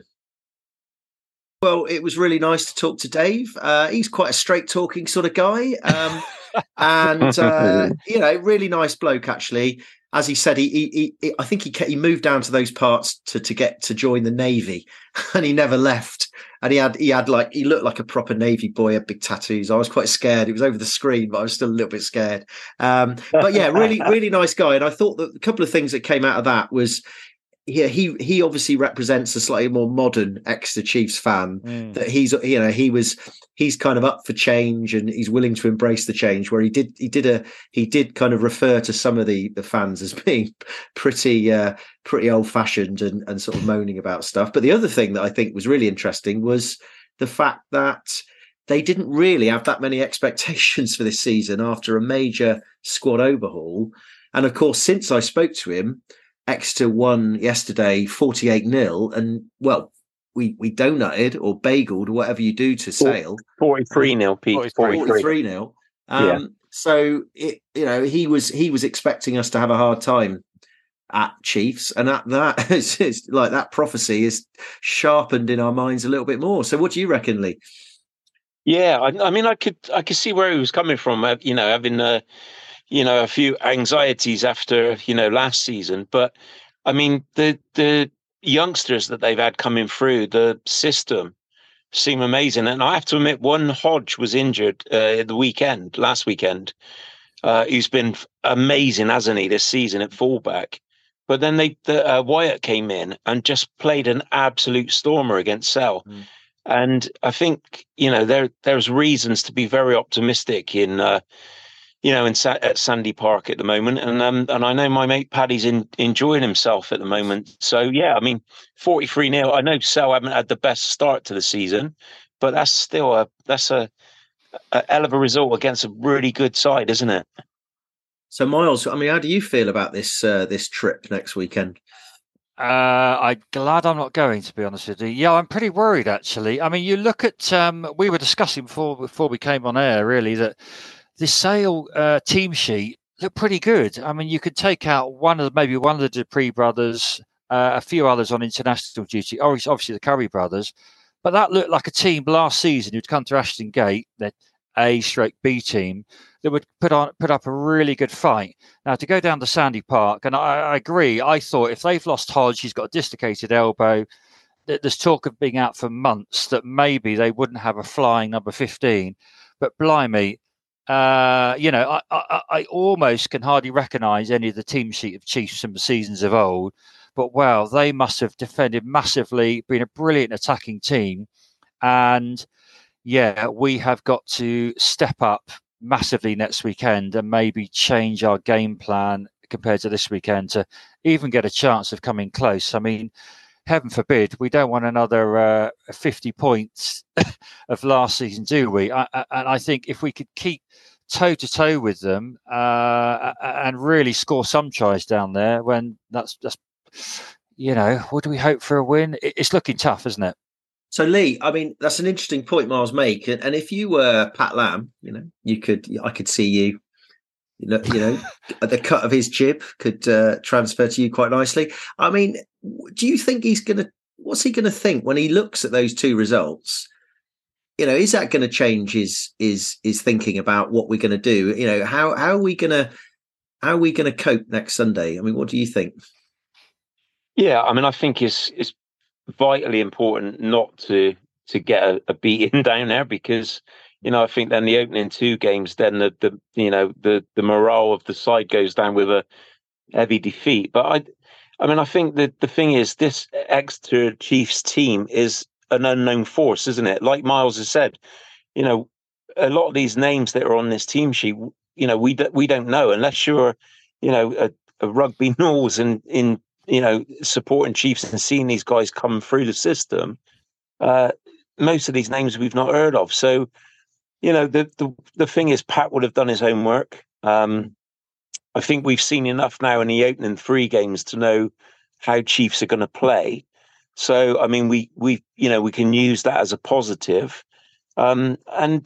Well, it was really nice to talk to Dave. He's quite a straight-talking sort of guy, and really nice bloke, actually. as he said, I think he moved down to those parts to get to join the Navy, and he never left. And he looked like a proper Navy boy, had big tattoos. I was quite scared. It was over the screen, but I was still a little bit scared. But yeah, really, really nice guy. And I thought that a couple of things that came out of that was, yeah, he obviously represents a slightly more modern Exeter Chiefs fan. That he's kind of up for change and he's willing to embrace the change. Where he did kind of refer to some of the fans as being pretty old fashioned and sort of moaning about stuff. But the other thing that I think was really interesting was the fact that they didn't really have that many expectations for this season after a major squad overhaul. And of course, since I spoke to him, Exeter won yesterday 48-0, and well, we donutted or bageled or whatever you do to Sale. 43-0, Pete. 43-0. So he was expecting us to have a hard time at Chiefs, and it's like that prophecy is sharpened in our minds a little bit more. So, what do you reckon, Lee? Yeah, I mean, I could see where he was coming from. Having a few anxieties after, last season. But I mean, the youngsters that they've had coming through the system seem amazing. And I have to admit, one Hodge was injured last weekend. He's been amazing, hasn't he, this season at fullback. But then Wyatt came in and just played an absolute stormer against Sale. And I think, there's reasons to be very optimistic at Sandy Park at the moment, and I know my mate Paddy's enjoying himself at the moment. So yeah, I mean, 43-0. I know Sale haven't had the best start to the season, but that's still a hell of a result against a really good side, isn't it? So Miles, I mean, how do you feel about this trip next weekend? I'm glad I'm not going, to be honest with you. Yeah, I'm pretty worried actually. I mean, you look at we were discussing before we came on air, really, that the Sale team sheet looked pretty good. I mean, you could take out maybe one of the Dupree brothers, a few others on international duty, obviously the Curry brothers, but that looked like a team last season who'd come to Ashton Gate, the A/B team, that would put up a really good fight. Now, to go down to Sandy Park, and I agree, I thought if they've lost Hodge, he's got a dislocated elbow, there's talk of being out for months, that maybe they wouldn't have a flying number 15. But blimey, I almost can hardly recognise any of the team sheet of Chiefs from the seasons of old. But wow, they must have defended massively, been a brilliant attacking team. And yeah, we have got to step up massively next weekend and maybe change our game plan compared to this weekend to even get a chance of coming close. I mean, heaven forbid, we don't want another 50 points of last season, do we? And I think if we could keep toe-to-toe with them and really score some tries down there, when that's what do we hope for a win? It's looking tough, isn't it? So, Lee, I mean, that's an interesting point Miles make. And if you were Pat Lam, I could see you, the cut of his jib could transfer to you quite nicely. I mean, do you think what's he going to think when he looks at those two results? Is that going to change his thinking about what we're going to do? How are we going to cope next Sunday? I mean, what do you think? Yeah, I mean, I think it's vitally important not to get a beating down there, because I think then the opening two games, then the morale of the side goes down with a heavy defeat. But I think that the thing is, this Exeter Chiefs team is an unknown force, isn't it? Like Miles has said, a lot of these names that are on this team sheet, we don't know unless you're, a rugby nose in supporting Chiefs and seeing these guys come through the system. Most of these names we've not heard of. So, the thing is, Pat would have done his homework. I think we've seen enough now in the opening three games to know how Chiefs are going to play. So, I mean, we can use that as a positive. I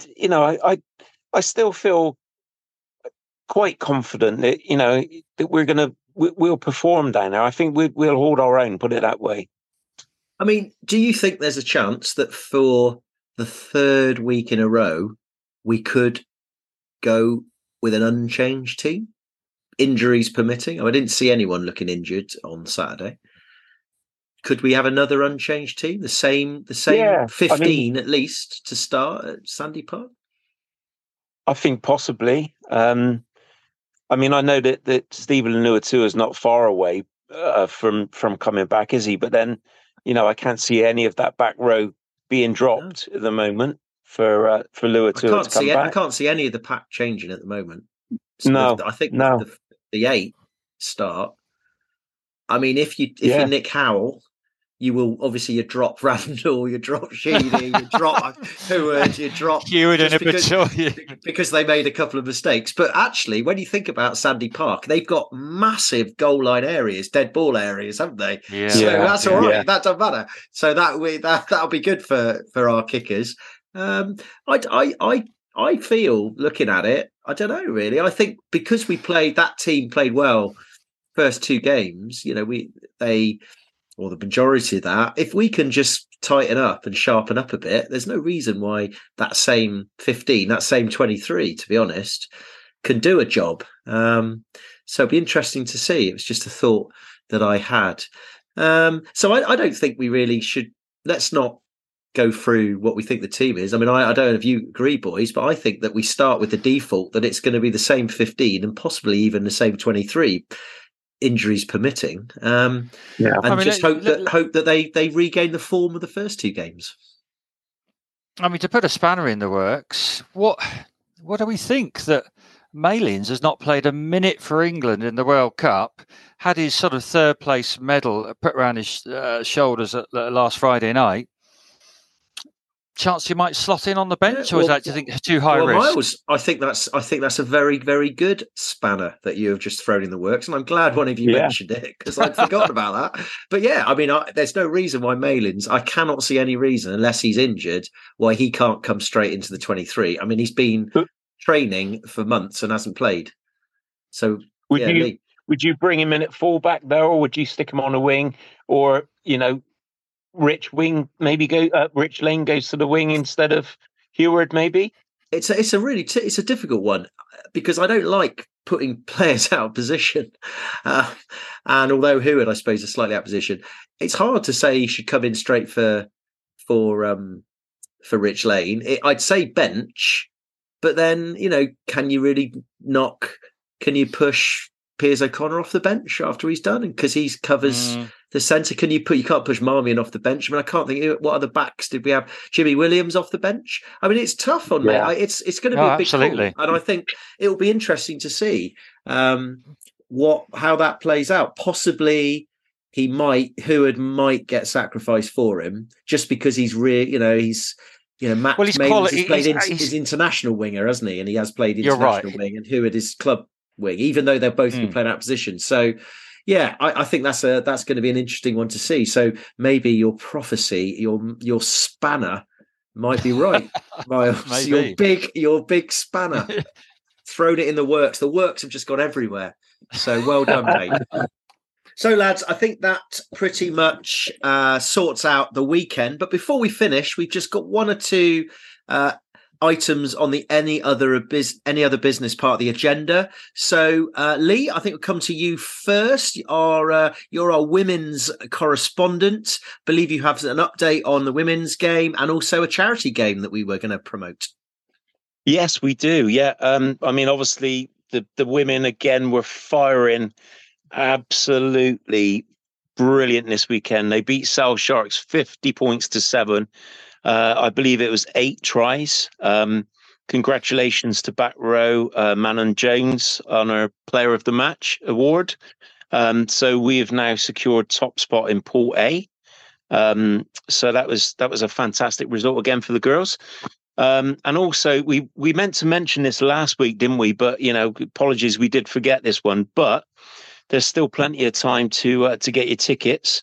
still feel quite confident that, that we'll perform down there. I think we'll hold our own, put it that way. I mean, do you think there's a chance that for the third week in a row, we could go with an unchanged team? injuries permitting. I didn't see anyone looking injured on Saturday. Could we have another unchanged team? The same 15 at least to start at Sandy Park? I think possibly. I know that Stephen Lenuatu is not far away from coming back, is he? But then, I can't see any of that back row being dropped at the moment for Lenuatu to come back. I can't see any of the pack changing at the moment. So I think the 8 start. I mean, if you Nick Howell, you will obviously you drop Randall, you drop Sheedy, you drop Heward, you drop Hewitt and because they made a couple of mistakes. But actually, when you think about Sandy Park, they've got massive goal line areas, dead ball areas, haven't they? Yeah. So that's all right. Yeah. That doesn't matter. So that'll be good for our kickers. I feel, looking at it, I don't know really. I think because that team played well first 2 games, or the majority of that, if we can just tighten up and sharpen up a bit, there's no reason why that same 15, that same 23, to be honest, can do a job. So it'd be interesting to see. It was just a thought that I had. So I don't think we really should. Let's not go through what we think the team is. I mean, I don't know if you agree, boys, but I think that we start with the default that it's going to be the same 15 and possibly even the same 23. Injuries permitting, hope that they regain the form of the first 2 games. I mean, to put a spanner in the works, what do we think that Malins has not played a minute for England in the World Cup? Had his sort of 3rd place medal put around his shoulders at last Friday night. Chance you might slot in on the bench, or is that, do you think, too high risk? Miles, I think that's a very, very good spanner that you have just thrown in the works, and I'm glad one of you mentioned it because I'd forgotten about that. But there's no reason why Malins. I cannot see any reason, unless he's injured, why he can't come straight into the 23. I mean, he's been training for months and hasn't played. So would you bring him in at fullback there, or would you stick him on a wing, or Rich Lane goes to the wing instead of Heward? Maybe it's a difficult one because I don't like putting players out of position, and although Heward I suppose is slightly out of position, it's hard to say he should come in straight for Rich Lane. I'd say bench, but then can you push Piers O'Connor off the bench after he's done, because he covers the centre? You can't push Marmion off the bench. I mean, I can't think what other backs did we have. Jimmy Williams off the bench. I mean, it's tough on me. It's going to be a big absolutely call, and I think it will be interesting to see how that plays out. Possibly Heward might get sacrificed for him just because he's Max Malins has played his international winger, hasn't he? And he has played international wing, and Heward is club wing, even though they're both playing out of position. So I think that's going to be an interesting one to see. So maybe your prophecy, your spanner might be right, Miles. your big spanner. Thrown it in the works. The works have just gone everywhere. So well done, mate. So, lads, I think that pretty much sorts out the weekend. But before we finish, we've just got 1 or 2 items on the any other business part of the agenda. So, Lee, I think we'll come to you first. You're our women's correspondent. Believe you have an update on the women's game and also a charity game that we were going to promote. Yes, we do. Yeah. Obviously, the women again were firing absolutely brilliant this weekend. They beat Sale Sharks 50 points to 7. I believe it was 8 tries. Congratulations to back row Manon Jones on her Player of the Match award. So we have now secured top spot in Pool A. So that was a fantastic result again for the girls. And also we meant to mention this last week, didn't we? But apologies, we did forget this one. But there's still plenty of time to get your tickets.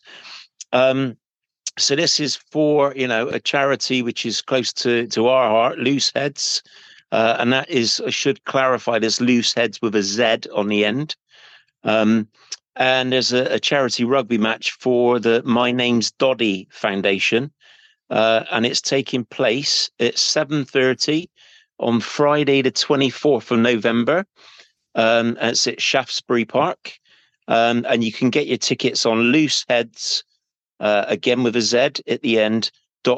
So this is for, a charity which is close to our heart, Loose Heads. And that is, I should clarify, there's Loose Heads with a Z on the end. And there's a charity rugby match for the My Name's Doddy Foundation. And it's taking place at 7:30 on Friday, the 24th of November. It's at Shaftesbury Park. And you can get your tickets on Looseheads, again with a Z at the end,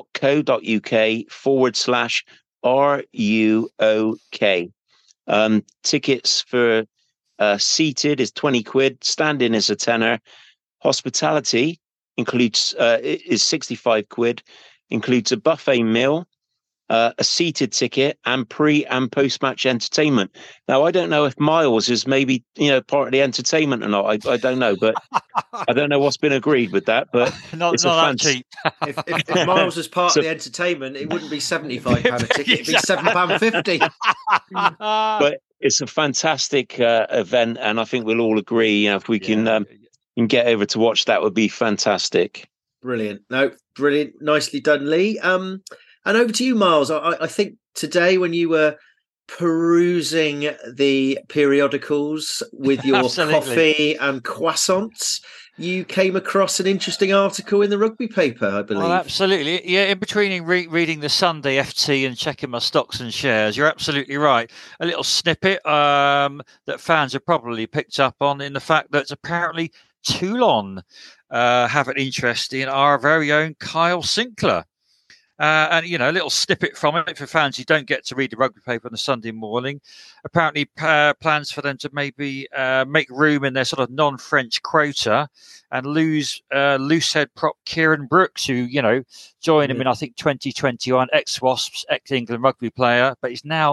.co.uk/RUOK. Tickets for seated is 20 quid, standing is a tenner. Hospitality includes is 65 quid, includes a buffet meal, a seated ticket, and pre and post match entertainment. Now, I don't know if Miles is maybe part of the entertainment or not. I don't know, but I don't know what's been agreed with that. But not that cheap. if Miles was part of the entertainment, it wouldn't be £75 a ticket; it'd be £7.50. But it's a fantastic event, and I think we'll all agree. If we can get over to watch, that would be fantastic. Brilliant. No, brilliant. Nicely done, Lee. And over to you, Miles. I think today when you were perusing the periodicals with your coffee and croissants, you came across an interesting article in the Rugby paper, I believe. Oh, absolutely. Yeah, in between reading the Sunday FT and checking my stocks and shares, you're absolutely right. A little snippet that fans have probably picked up on in the fact that apparently Toulon have an interest in our very own Kyle Sinclair. And, a little snippet from it for fans who don't get to read the Rugby paper on a Sunday morning. Apparently plans for them to maybe make room in their sort of non-French quota and lose loosehead prop Kieran Brooks, who, joined him in, I think, 2021, ex-Wasps, ex-England rugby player, but he's now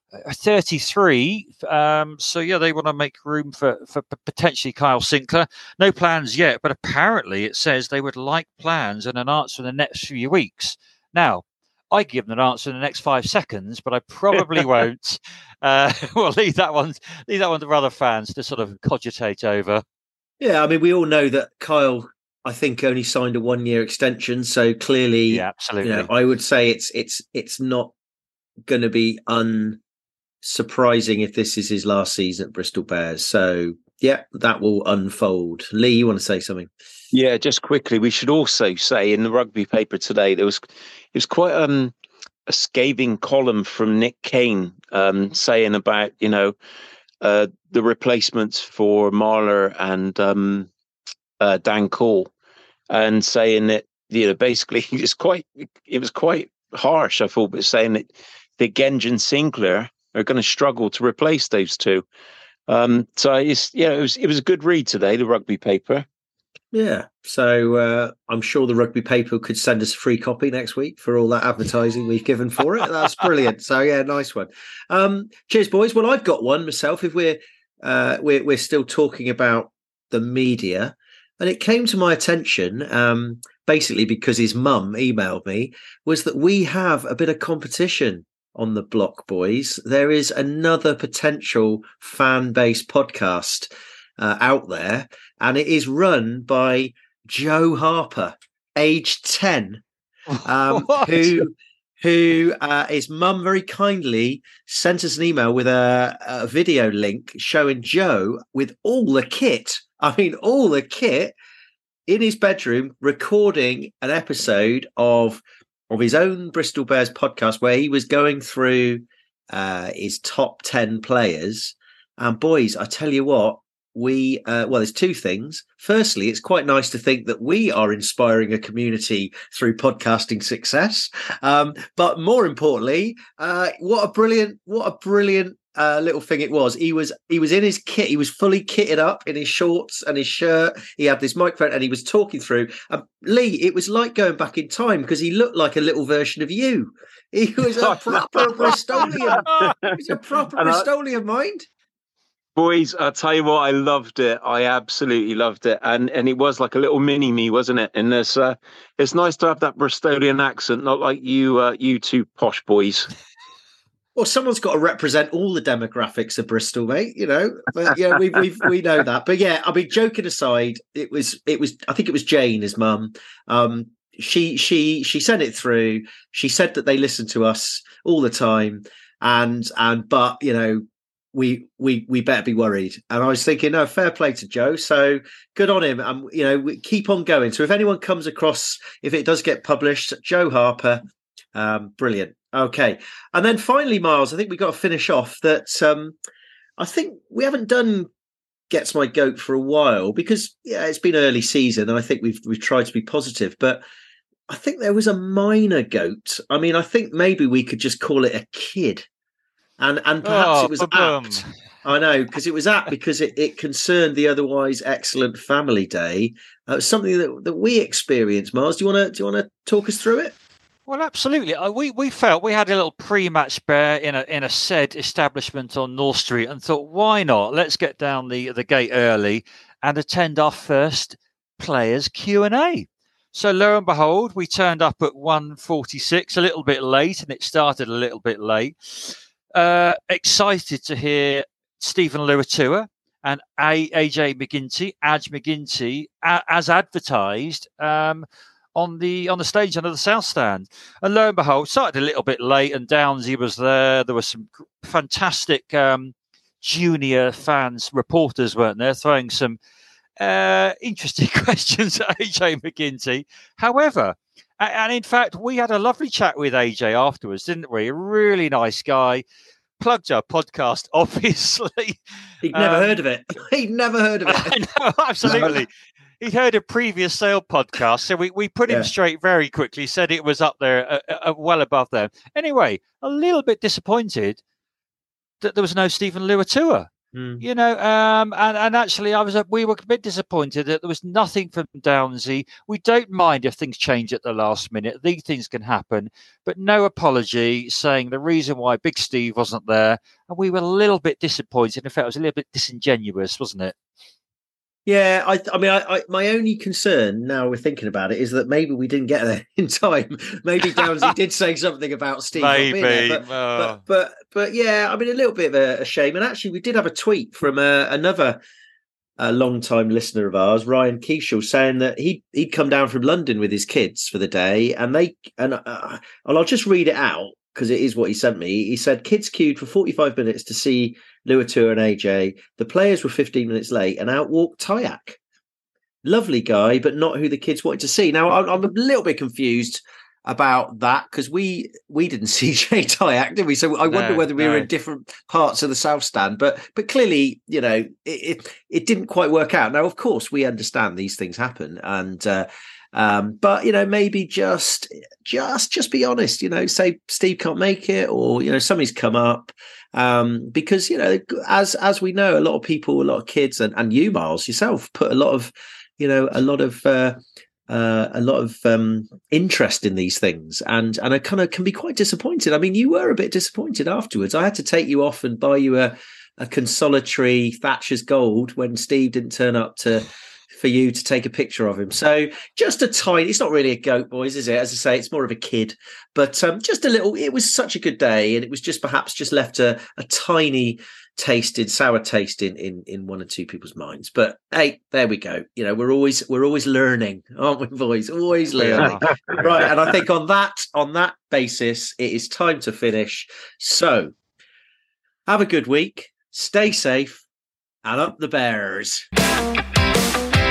33. So, they want to make room for potentially Kyle Sinclair. No plans yet, but apparently it says they would like plans and an answer in the next few weeks. Now, I give them an answer in the next 5 seconds, but I probably won't. We'll leave that one to other fans to sort of cogitate over. Yeah, I mean, we all know that Kyle, I think, only signed a 1-year extension, so clearly, yeah, absolutely. I would say it's not going to be unsurprising if this is his last season at Bristol Bears. So, yeah, that will unfold. Lee, you want to say something? Yeah, just quickly, we should also say in the Rugby paper today, it was quite a scathing column from Nick Kane saying about, the replacements for Marler and Dan Cole, and saying that, basically it was quite harsh, I thought, but saying that Genge and Sinclair are going to struggle to replace those two. So it was a good read today, the Rugby paper. Yeah, so I'm sure the Rugby paper could send us a free copy next week for all that advertising we've given for it. That's brilliant. So yeah, nice one. Cheers, boys. Well, I've got one myself. If we're still talking about the media, and it came to my attention basically because his mum emailed me, was that we have a bit of competition on the block, boys. There is another potential fan-based podcast out there, and it is run by Joe Harper, aged 10, who his mum very kindly sent us an email with a video link showing Joe with all the kit in his bedroom, recording an episode of his own Bristol Bears podcast where he was going through his top 10 players. And boys, I tell you what, there's two things. Firstly, it's quite nice to think that we are inspiring a community through podcasting success. But more importantly, what a brilliant little thing it was. He was in his kit. He was fully kitted up in his shorts and his shirt. He had this microphone and he was talking through. Lee, it was like going back in time because he looked like a little version of you. He was a proper Bristolian. He's a proper Bristolian mind. Boys, I'll tell you what, I loved it. I absolutely loved it. And it was like a little mini me, wasn't it? And it's nice to have that Bristolian accent, not like you two posh boys. Well, someone's got to represent all the demographics of Bristol, mate. But yeah, we know that. But yeah, I mean, joking aside, it was. I think it was Jane, his mum. She sent it through. She said that they listen to us all the time, but we better be worried. And I was thinking, no, fair play to Joe. So good on him. We keep on going. So if anyone comes across, if it does get published, Joe Harper, brilliant. Okay. And then finally, Miles, I think we've got to finish off that I think we haven't done Gets My Goat for a while because it's been early season and I think we've tried to be positive, but I think there was a minor goat. I mean, I think maybe we could just call it a kid, and perhaps it was apt. I know, because it was apt because it concerned the otherwise excellent Family Day, something that we experienced. Mars, do you want to talk us through it? Well, absolutely. We felt we had a little pre-match bear in a said establishment on North Street, and thought, why not? Let's get down the gate early and attend our first players Q&A. So lo and behold, we turned up at 1:46, a little bit late, and it started a little bit late. Excited to hear Stephen Luatua and AJ McGinty, as advertised. On the stage under the South Stand, and lo and behold, started a little bit late, and Downsy was there. There were some fantastic junior fans, reporters, weren't there, throwing some interesting questions at AJ McGinty. However, and in fact, we had a lovely chat with AJ afterwards, didn't we? A really nice guy. Plugged our podcast, obviously. He'd never heard of it. He'd never heard of it. I know, absolutely. He'd heard a previous Sale podcast, so we put him straight very quickly, said it was up there, well above them. Anyway, a little bit disappointed that there was no Stephen Luatua. You know, and actually we were a bit disappointed that there was nothing from Downsy. We don't mind if things change at the last minute. These things can happen, but no apology saying the reason why Big Steve wasn't there. And we were a little bit disappointed. In fact, it was a little bit disingenuous, wasn't it? Yeah, I mean, my only concern now we're thinking about it is that maybe we didn't get there in time. Maybe Downsy did say something about Steve. Maybe, there, but yeah, I mean, a little bit of a shame. And actually, we did have a tweet from another long-time listener of ours, Ryan Keishel, saying that he'd come down from London with his kids for the day, and I'll just read it out because it is what he sent me. He said, kids queued for 45 minutes to see Luatua and AJ. The players were 15 minutes late and out walked Tyack. Lovely guy, but not who the kids wanted to see. Now, I'm a little bit confused about that because we didn't see Jay Tyack, did we? So I wonder whether we were in different parts of the South Stand. But clearly, you know, it didn't quite work out. Now, of course, we understand these things happen, and but you know, maybe just be honest. You know, say Steve can't make it, or you know, somebody's come up. Because you know, as we know, a lot of people, a lot of kids, and you, Miles, yourself, put a lot of interest in these things, and I kind of can be quite disappointed. I mean, you were a bit disappointed afterwards. I had to take you off and buy you a consolatory Thatcher's Gold when Steve didn't turn up for you to take a picture of him. So just a tiny, it's not really a goat, boys, is it? As I say, it's more of a kid, but just a little, it was such a good day, and it was just perhaps just left a tiny sour taste in one or two people's minds. But hey, there we go. You know, we're always learning, aren't we, boys? Always learning. Right. And I think on that basis, it is time to finish. So have a good week, stay safe, and up the Bears.